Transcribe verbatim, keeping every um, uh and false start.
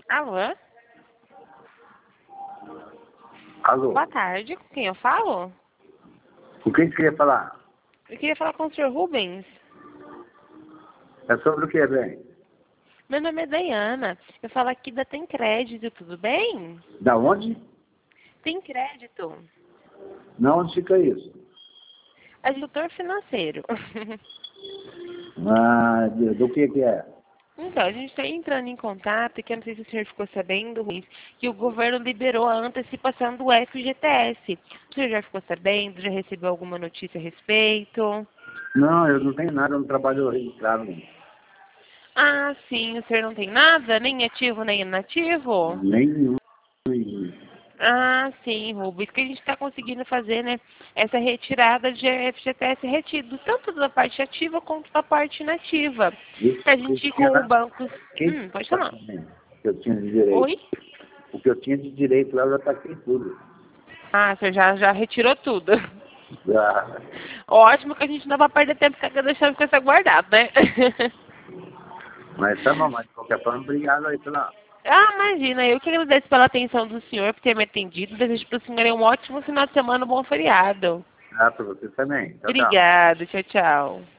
Alô? Alô? Boa tarde, com quem eu falo? Com quem você queria falar? Eu queria falar com o senhor Rubens. É sobre o que, bem? Meu nome é Dayana. Eu falo aqui da Tem Crédito, tudo bem? Da onde? Tem Crédito. Não, onde fica isso? Ajudor financeiro. Ah, do, do que que é? Então, a gente está entrando em contato, que eu não sei se o senhor ficou sabendo, Luiz, que o governo liberou a antecipação do F G T S. O senhor já ficou sabendo? Já recebeu alguma notícia a respeito? Não, eu não tenho nada, eu não trabalho registrado. Não. Ah, sim, o senhor não tem nada? Nem ativo, nem inativo? Nenhum. Ah, sim, Rubens, que a gente está conseguindo fazer, né, essa retirada de F G T S retido, tanto da parte ativa quanto da parte inativa. Isso, A eu gente tinha com o lá, banco... quem Hum, pode tá falar. fazendo? O que eu tinha de direito. Oi? O que eu tinha de direito lá, eu já taquei tudo. Ah, o senhor já, já retirou tudo. Já. Ótimo que a gente não vai perder tempo que deixando com essa guardada, né? Mas tá bom, mas de qualquer forma, obrigado aí pela... Ah, imagina, eu que agradeço pela atenção do senhor, por ter me atendido. Desejo para o senhor um ótimo final de semana, um bom feriado. Ah, pra você também. Tchau, tchau. Obrigada, tchau, tchau.